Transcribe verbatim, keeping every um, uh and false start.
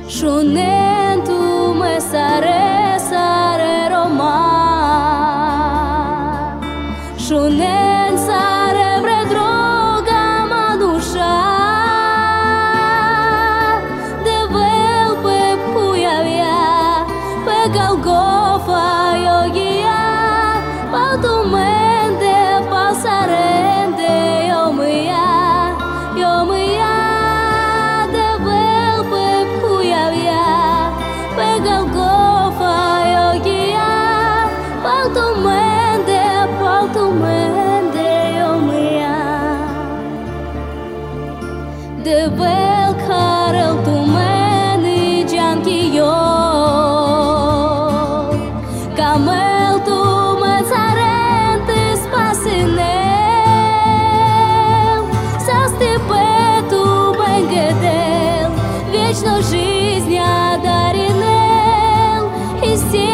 Shunentu me sare sare Roma Shunen sare vre droga ma dusha De vel pe puya via Pe Golgotha yogia Pa tu mende pasarende yo mia yo mia De vel pe puya via Pe Golgotha yogia Pa tu mende pa tu mende yo mia De vel karel tu meni janki yo Камел tu me zarente спасенел Со степе tu бенгедел Вечно жизнь одаренел И все